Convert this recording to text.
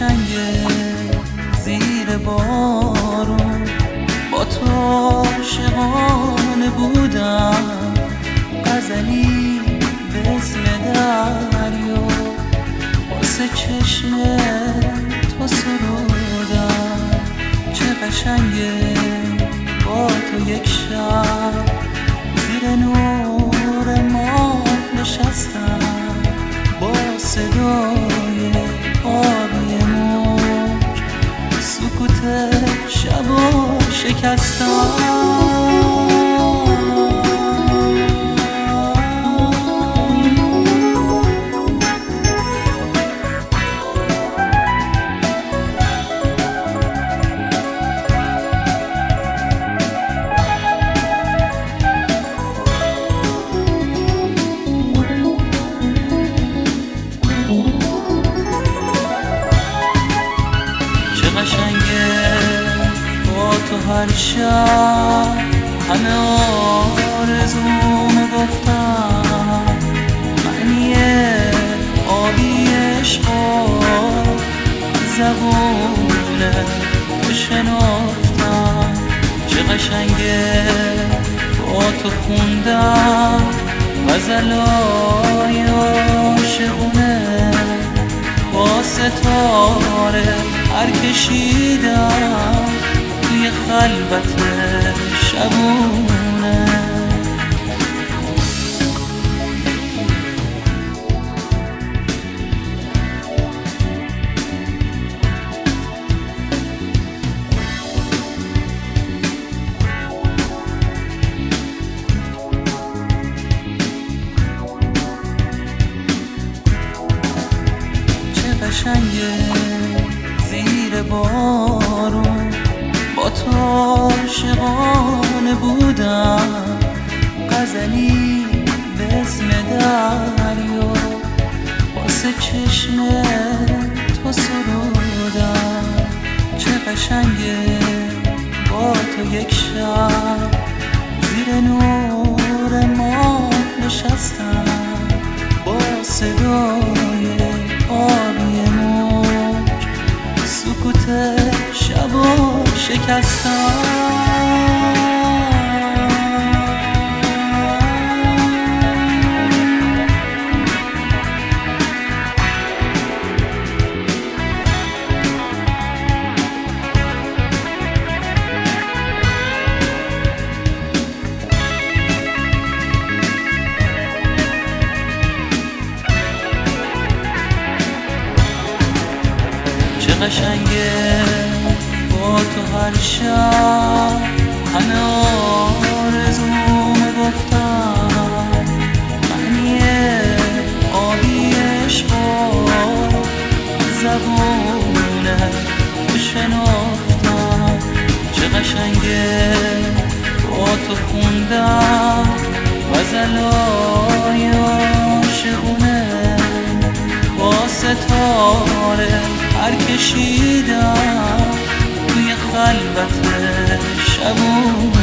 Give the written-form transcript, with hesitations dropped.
قشنگه زیر بارون با تو عاشقانه بودم، غزلی به اسم دریا واسه چشم تو سرودم. چه قشنگه با تو یک شب زیر نور ماه نشستم، با صدای آبی موج سکوت شبو شکستم. هر شب همه آرزومو گفتم، معنی آبی عشقا زبونه تو شنفتم. چه قشنگه با تو خوندم غزلای عاشقونه، با ستاره پر کشیدم توی خلوت شبونه. چه قشنگه زیر بارون با تو عاشقانه بودم، غزلی به اسم دریا واسه چشم تو سرودم. چه قشنگه با تو یک شب زیر نور ماه نشستم، با صدای آبی موج سکوت شبو شکستم. چه قشنگه با تو هر شب همه آرزومو گفتم، معنی آبی عشقا زبونه تو شنفتم. چه قشنگه با تو خوندم غزلای عاشقونه، با ستاره پر کشیدم توی خلوت شبونه.